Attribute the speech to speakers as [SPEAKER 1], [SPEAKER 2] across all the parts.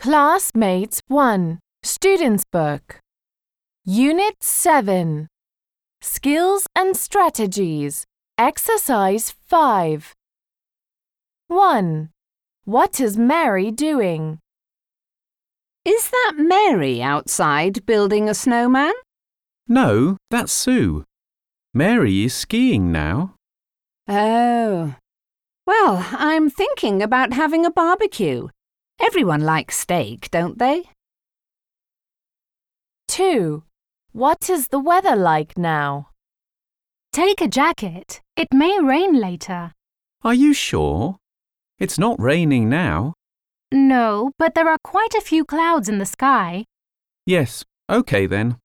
[SPEAKER 1] Classmates 1, Students' Book. Unit 7. Skills and Strategies. Exercise 5. 1. What is Mary doing?
[SPEAKER 2] Is that Mary outside building a snowman?
[SPEAKER 3] No, that's Sue. Mary is skiing now.
[SPEAKER 2] Oh. Well, I'm thinking about having a barbecue. Everyone likes steak, don't they?
[SPEAKER 1] 2. What is the weather like now?
[SPEAKER 4] Take a jacket. It may rain later.
[SPEAKER 3] Are you sure? It's not raining now.
[SPEAKER 4] No, but there are quite a few clouds in the sky.
[SPEAKER 3] Yes, okay then.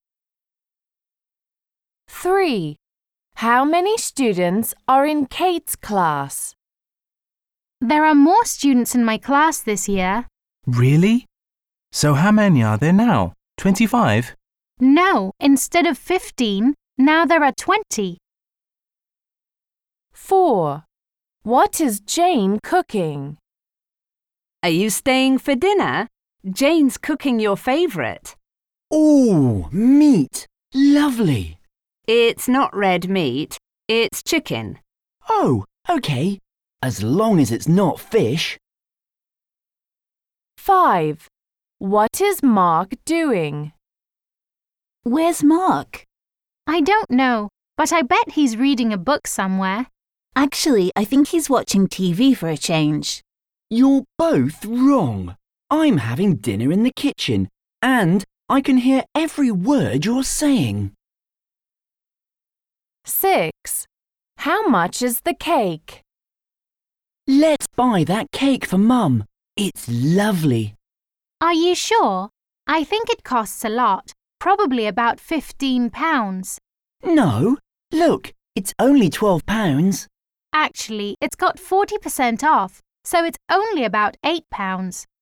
[SPEAKER 1] 3. How many students are in Kate's class?
[SPEAKER 4] There are more students in my class this year.
[SPEAKER 5] Really? So how many are there now? 25?
[SPEAKER 4] No, instead of 15, now there are 20.
[SPEAKER 1] 4. What is Jane cooking?
[SPEAKER 2] Are you staying for dinner? Jane's cooking your favourite.
[SPEAKER 6] Ooh, meat. Lovely.
[SPEAKER 2] It's not red meat, it's chicken.
[SPEAKER 6] Oh, okay. As long as it's not fish.
[SPEAKER 1] 5. What is Mark doing?
[SPEAKER 7] Where's Mark?
[SPEAKER 4] I don't know, but I bet he's reading a book somewhere.
[SPEAKER 7] Actually, I think he's watching TV for a change.
[SPEAKER 6] You're both wrong. I'm having dinner in the kitchen, and I can hear every word you're saying.
[SPEAKER 1] 6. How much is the cake?
[SPEAKER 6] Let's buy that cake for Mum. It's lovely.
[SPEAKER 4] Are you sure? I think it costs a lot, probably about £15.
[SPEAKER 6] No, look, it's only £12.
[SPEAKER 4] Actually, it's got 40% off, so it's only about £8.